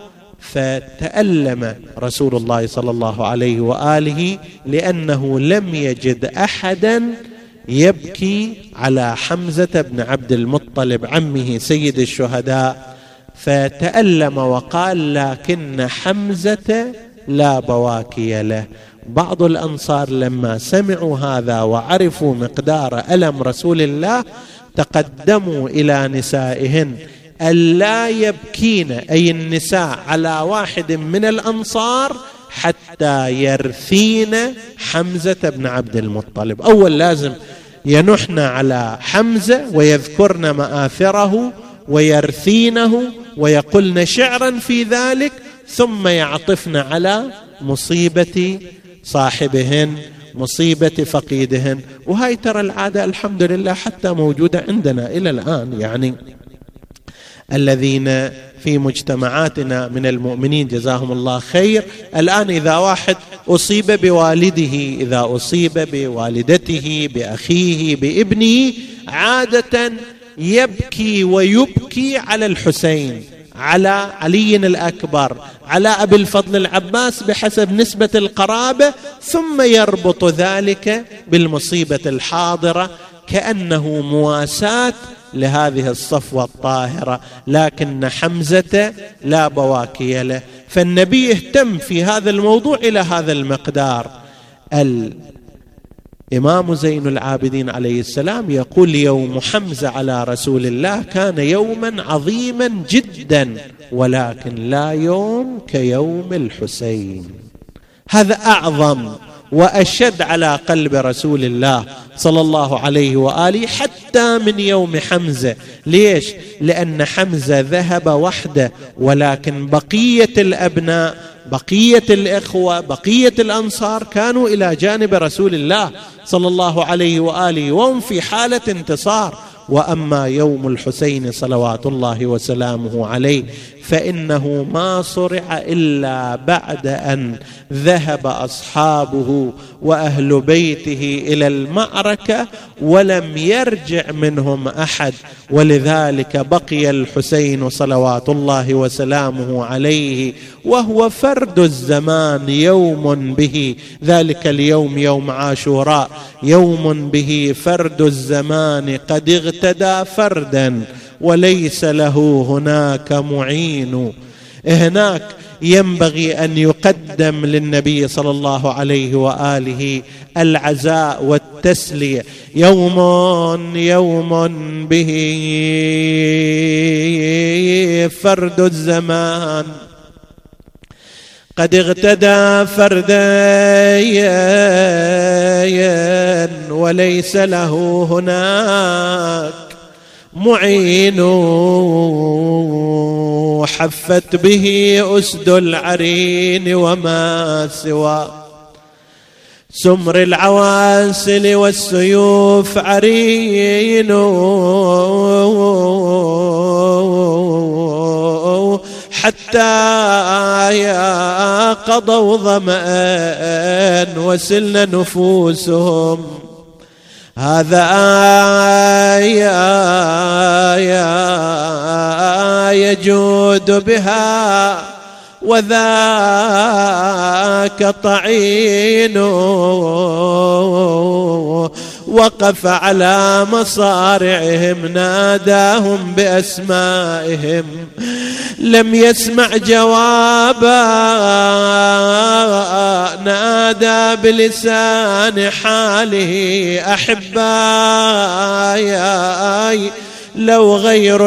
Speaker 3: فتألم رسول الله صلى الله عليه وآله لأنه لم يجد أحدا يبكي على حمزة بن عبد المطلب عمه سيد الشهداء، فتألم وقال: لكن حمزة لا بواكي له. بعض الأنصار لما سمعوا هذا وعرفوا مقدار ألم رسول الله تقدموا إلى نسائهن ألا يبكين، أي النساء، على واحد من الأنصار حتى يرثين حمزة بن عبد المطلب. أول لازم ينحن على حمزة ويذكرن مآثره ويرثينه ويقولن شعرا في ذلك، ثم يعطفن على مصيبة صاحبهن، مصيبة فقيدهن. وهاي ترى العادة الحمد لله حتى موجودة عندنا إلى الآن، يعني الذين في مجتمعاتنا من المؤمنين جزاهم الله خير، الآن إذا واحد أصيب بوالده، إذا أصيب بوالدته، بأخيه، بابنه، عادة يبكي ويبكي على الحسين، على علي الأكبر، على أبي الفضل العباس بحسب نسبة القرابة، ثم يربط ذلك بالمصيبة الحاضرة كأنه مواساة لهذه الصفوة الطاهرة. لكن حمزة لا بواكي له، فالنبي اهتم في هذا الموضوع إلى هذا المقدار. الإمام زين العابدين عليه السلام يقول: يوم حمزة على رسول الله كان يوما عظيما جدا، ولكن لا يوم كيوم الحسين. هذا أعظم وأشد على قلب رسول الله صلى الله عليه وآله حتى من يوم حمزة. ليش؟ لأن حمزة ذهب وحده، ولكن بقية الأبناء، بقية الإخوة، بقية الأنصار كانوا إلى جانب رسول الله صلى الله عليه وآله وهم في حالة انتصار. وأما يوم الحسين صلوات الله وسلامه عليه فإنه ما صرع إلا بعد أن ذهب أصحابه وأهل بيته إلى المعركة ولم يرجع منهم أحد. ولذلك بقي الحسين صلوات الله وسلامه عليه وهو فرد الزمان، يوم به، ذلك اليوم يوم عاشوراء، يوم به فرد الزمان قد اغتدى فردا وليس له هناك معين. هناك ينبغي أن يقدم للنبي صلى الله عليه وآله العزاء والتسلية. يوم به فرد الزمان قد اغتدى فرديا وليس له هناك معين. حفت به أسد العرين وما سوى سمر العواسل والسيوف عرين. حتى يا قضوا ظمأ وسلن نفوسهم، هذا يجود بها وذاك طعين. وقف على مصارعهم ناداهم بأسمائهم، لم يسمع جوابا نادى بلسان حاله أحبائي لو غير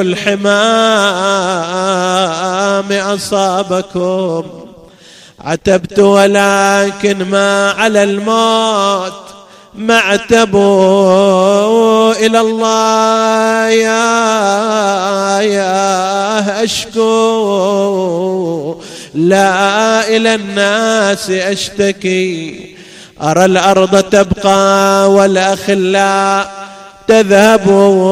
Speaker 3: الحمام أصابكم. عتبت ولكن ما على الموت ما اعتبوا إلى الله يا أشكو لا إلى الناس أشتكي. أرى الأرض تبقى والأخلاء تذهب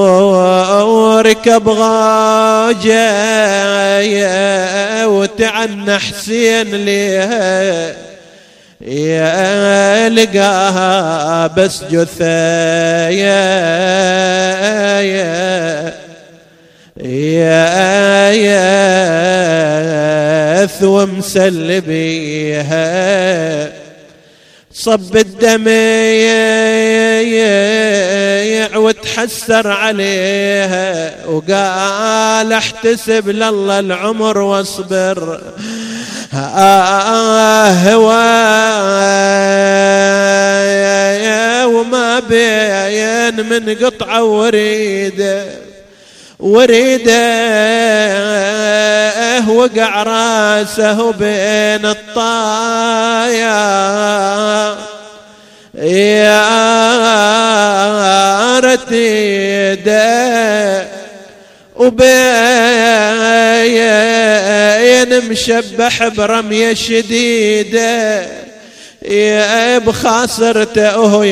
Speaker 3: وركب غاجة وتعنى حسين ليها يا لقاها بس جثة يا ثو مسلبيها. صب الدمع وتحسر عليها وقال احتسب لله العمر واصبر. وما بين من قطعة وريده وقع راسه بين الطايا يا رتيده وبين مشبح برمية شديدة يا بخاصرته وهو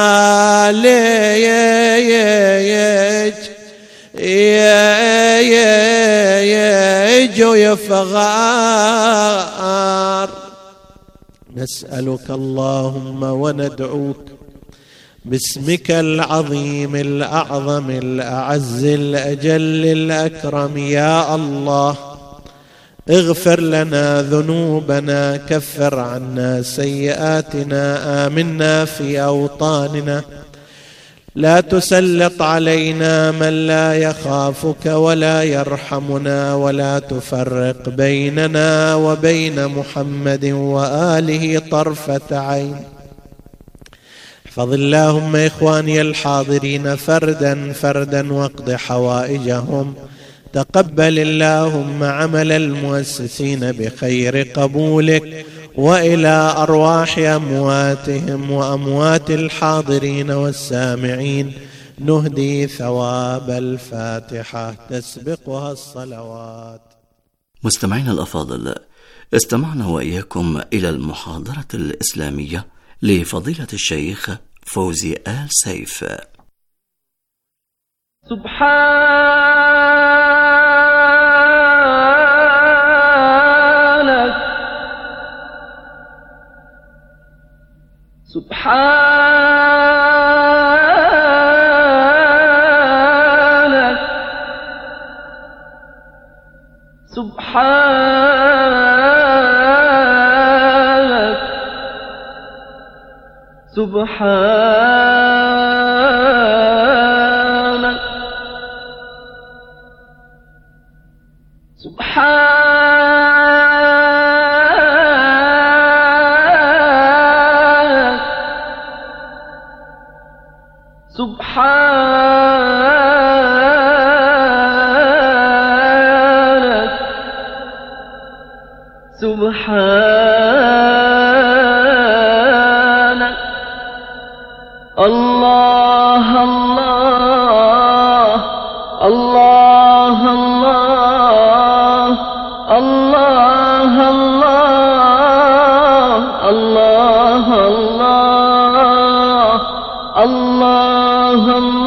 Speaker 3: يعالج يجو يفغار. نسألك اللهم وندعوك باسمك العظيم الأعظم الأعز الأجل الأكرم يا الله، اغفر لنا ذنوبنا، كفر عنا سيئاتنا، آمنا في أوطاننا، لا تسلط علينا من لا يخافك ولا يرحمنا، ولا تفرق بيننا وبين محمد وآله طرفة عين. احفظ اللهم إخواني الحاضرين فردا فردا واقض حوائجهم. تقبل اللهم عمل المؤسسين بخير قبولك، وإلى أرواح أمواتهم وأموات الحاضرين والسامعين نهدي ثواب الفاتحة تسبقها الصلوات.
Speaker 2: مستمعينا الأفاضل، استمعنا وإياكم إلى المحاضرة الإسلامية لفضيلة الشيخ فوزي آل سيف.
Speaker 4: سبحانك سبحانك سبحانك سبحانك سبحانك سبحانك. الله الله الله الله الله الله الله الله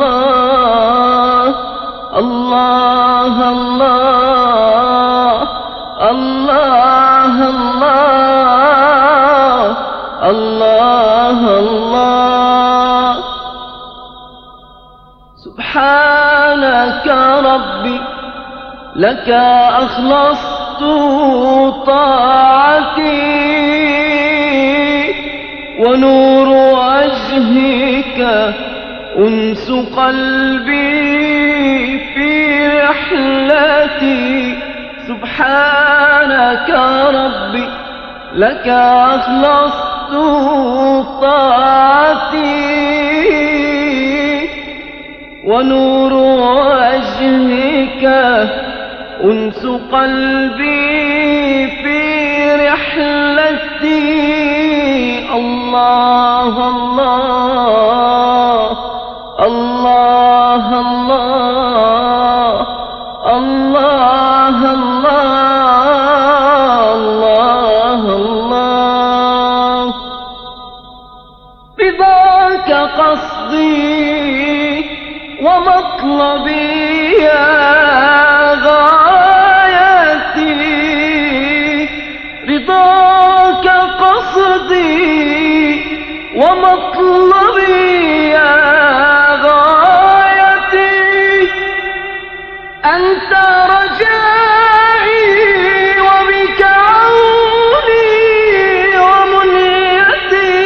Speaker 4: الله الله الله الله الله الله. سبحانك ربي لك أخلصت طاعتي، ونور وجهك أنس قلبي في رحلتي. سبحانك ربي لك أخلصت طاعتي، ونور وجهك أنس قلبي في رحلتي. الله الله الله الله الله الله الله. رضاك قصدي ومطلبي يا غايتي، رضاك قصدي ومطلبي يا غايتي. أنت رجائي وبك عوني ومنيتي،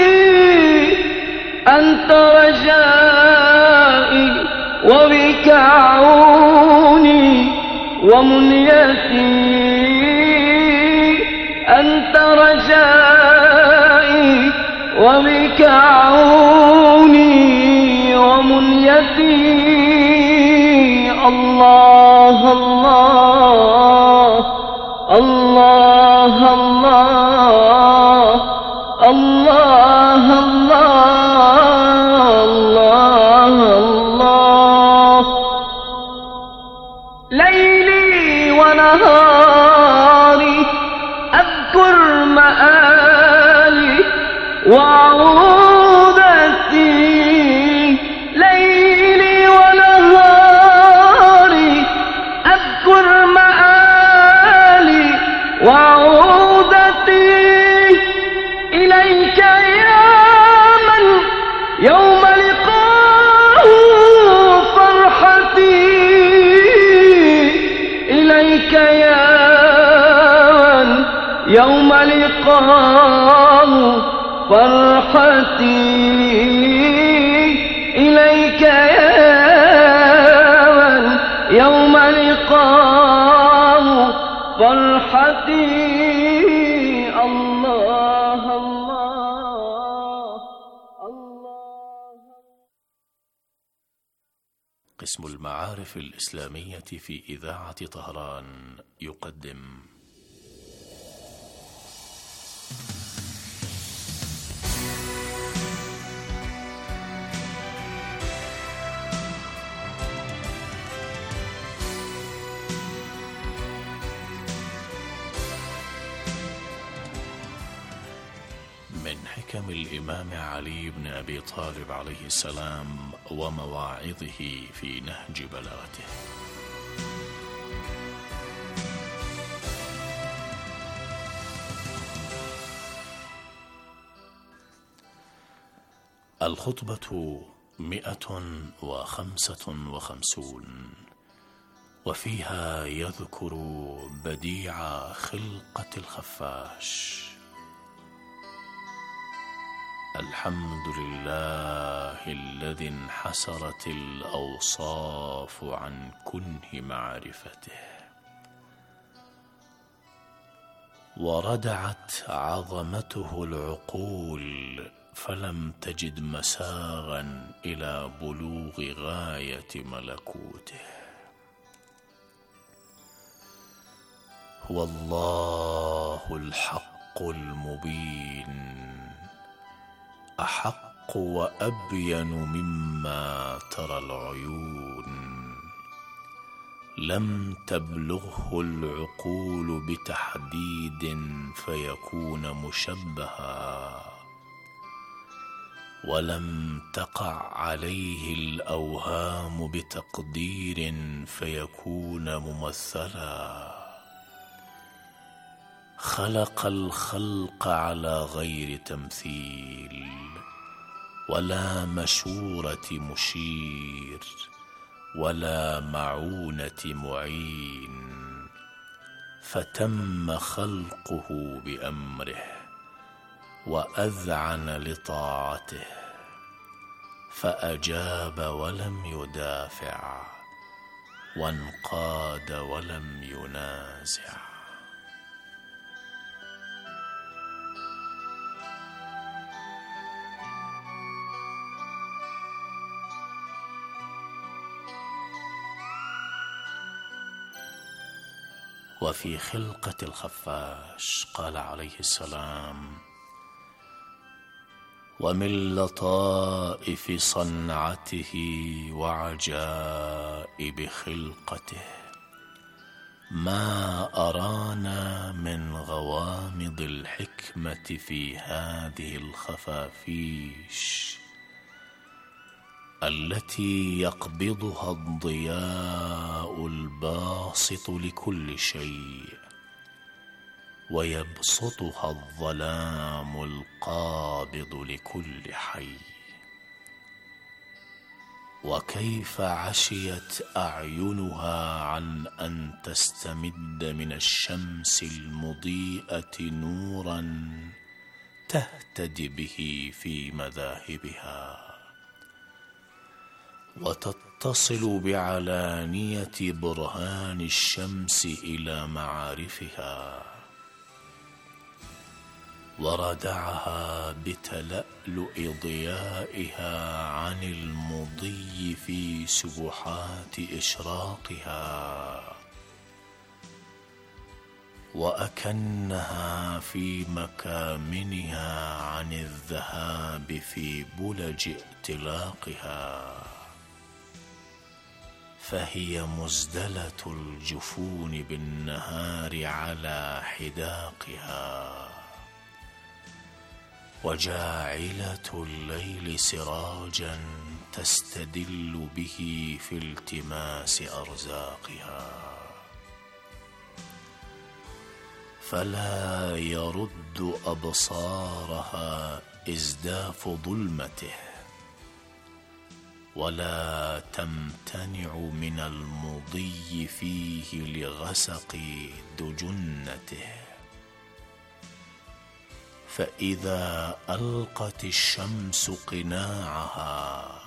Speaker 4: أنت رجائي وبك عوني ومنيتي، أنت رجائي وبك عوني ومنيتي. الله الله ونهاري أذكر مآلي وعودتي، ليلي ونهاري أذكر مآلي وعودتي إليك يا من يوم لقاه فرحتي، إليك يا من يوم لقاه فرحتي، إليك يا من يوم لقاه فرحتي. الله الله الله.
Speaker 5: قسم المعارف الإسلامية في إذاعة طهران يقدم من حكم الإمام علي بن أبي طالب عليه السلام ومواعظه في نهج بلاغته. الخطبة 155 وفيها يذكر بديع خلقة الخفاش. الحمد لله الذي انحسرت الأوصاف عن كنه معرفته، وردعت عظمته العقول فلم تجد مساغا إلى بلوغ غاية ملكوته. هو الله الحق المبين، أحق وأبين مما ترى العيون، لم تبلغه العقول بتحديد فيكون مشبها، ولم تقع عليه الأوهام بتقدير فيكون ممثلا. خلق الخلق على غير تمثيل ولا مشورة مشير ولا معونة معين، فتم خلقه بأمره وأذعن لطاعته، فأجاب ولم يدافع وانقاد ولم ينازع. وفي خلقة الخفاش قال عليه السلام: ومن لطائف صنعته وعجائب خلقته ما أرانا من غوامض الحكمة في هذه الخفافيش التي يقبضها الضياء الباسط لكل شيء ويبسطها الظلام القابض لكل حي. وكيف عشيت أعينها عن أن تستمد من الشمس المضيئة نورا تهتدي به في مذاهبها، وتتصل بعلانية برهان الشمس إلى معارفها، وردعها بتلألؤ ضيائها عن المضي في سبحات إشراقها، وأكنها في مكامنها عن الذهاب في بلج ائتلاقها، فهي مزدلة الجفون بالنهار على حداقها، وجاعلة الليل سراجا تستدل به في التماس أرزاقها، فلا يرد أبصارها إزداف ظلمته، ولا تمتنع من المضي فيه لغسق دجنته. فإذا ألقت الشمس قناعها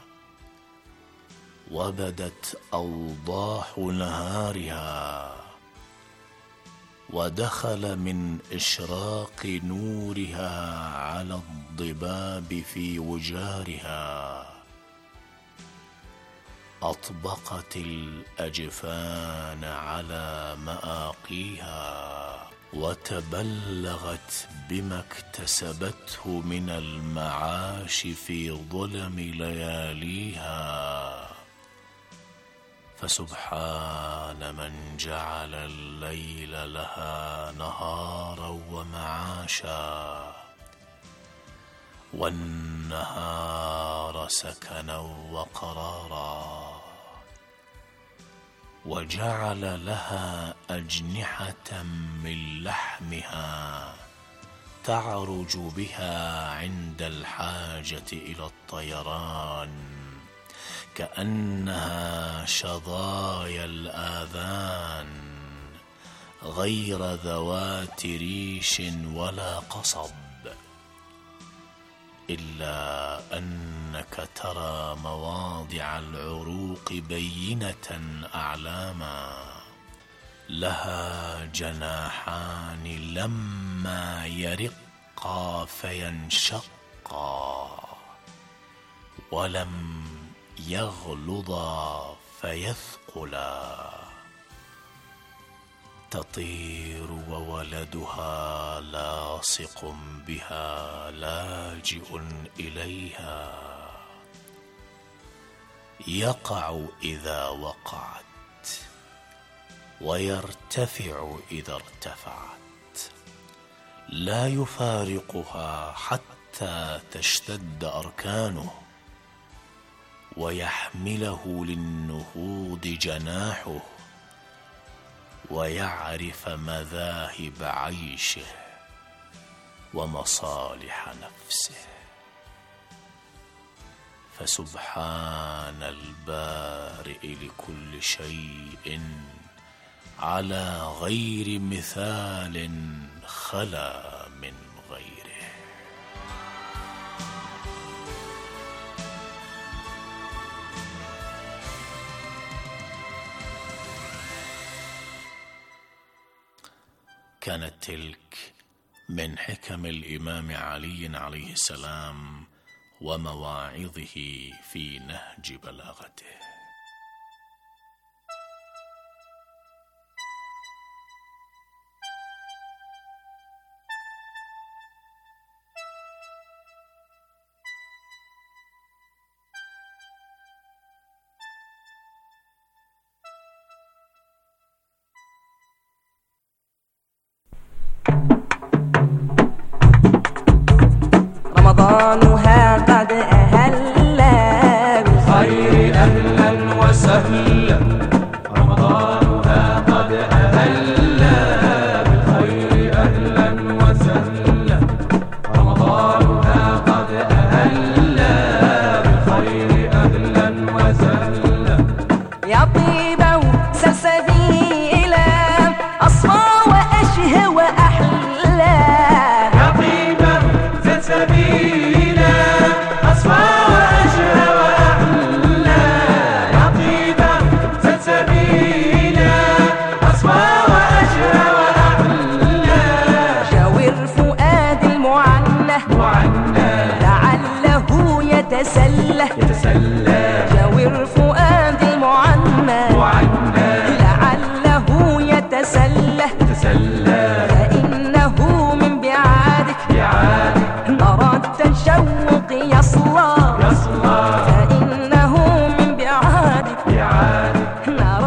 Speaker 5: وبدت أوضاح نهارها، ودخل من إشراق نورها على الضباب في وجارها، أطبقت الأجفان على مآقيها، وتبلغت بما اكتسبته من المعاش في ظلم لياليها. فسبحان من جعل الليل لها نهارا ومعاشا، والنهار سكنا وقرارا، وجعل لها أجنحة من لحمها تعرج بها عند الحاجة إلى الطيران، كأنها شظايا الآذان، غير ذوات ريش ولا قصب، إلا أنك ترى مواضع العروق بينة أعلاما، لها جناحان لما يرقا فينشقا، ولم يغلظا فيثقلا، تطير وولدها لاصق بها لاجئ إليها، يقع إذا وقعت، ويرتفع إذا ارتفعت، لا يفارقها حتى تشتد أركانه، ويحمله للنهوض جناحه، ويعرف مذاهب عيشه ومصالح نفسه. فسبحان البارئ لكل شيء على غير مثال خلا من غيره. كانت تلك من حكم الإمام علي عليه السلام ومواعظه في نهج بلاغته.